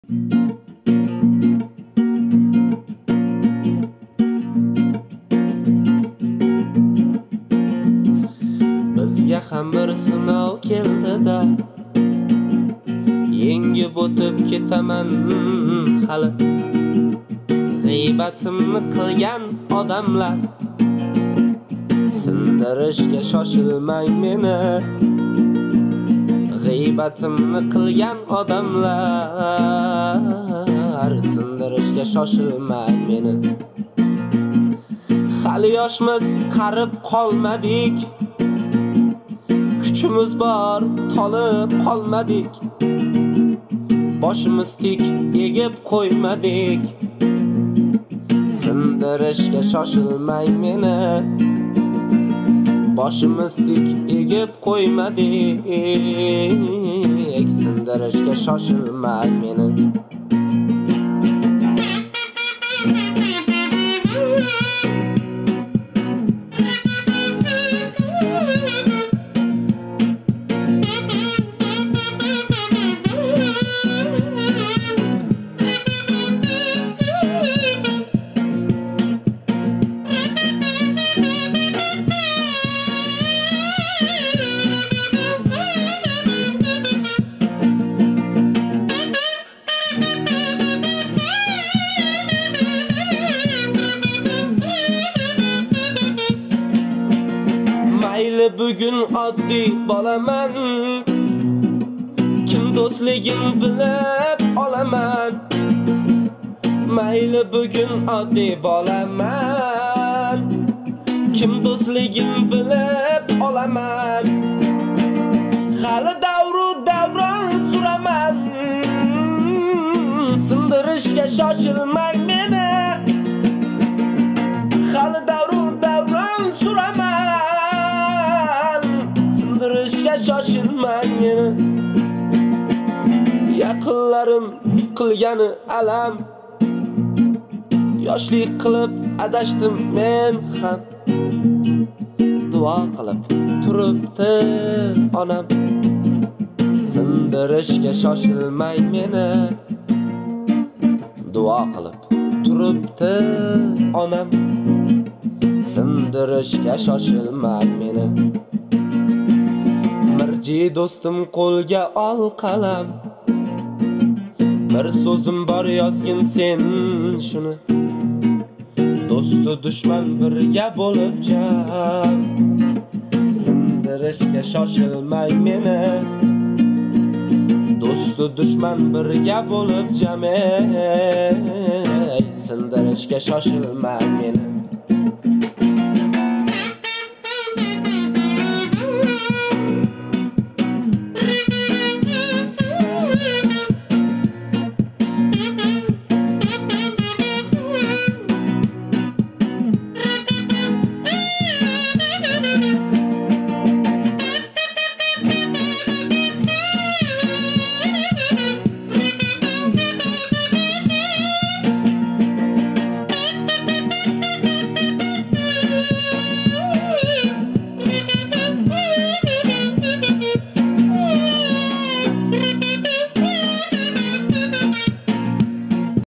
Bizga ham bir sinov keldi-da, yengib o'tib ketaman hali. G'iybatimni qilgan odamlar, sindirishga shoshilmang meni. G'iybatimni qilgan odamlar, sindirishga shoshilmang meni. Hali yoshmiz, qarib qolmadik, kuchimiz bor, tolib qolmadik. Boshimiz tik, egib qo'ymadik. Sindirishga shoshilmang meni. Boshimiz tik, egib qo'ymadik. Sindirishga shoshilmang meni. Mayli bugun oddiy bo'laman, kim do'stligim bilib olaman. Mayli bugun oddiy bo'laman, kim do'stligim bilib olaman. Hali davru davron suraman, sindirishga shoshilmang meni. Hali davru davron suraman, sindirishga shoshilmang meni. Yaqinlarim qilgani alam, yoshlik qilib adashdim men ham. Duo qilib turibdi onam, sindirishga shoshilmang meni. Duo qilib turibdi onam, sindirishga shoshilmang meni. Mirji do'stim qo'lga ol qalam, bir so'zim bor yozgin sen shuni. Do'stu dushman birga bo'lib jam, sindirishga shoshilmang meni. Do'stu dushman birga bo'lib jam, sindirishga shoshilmang meni.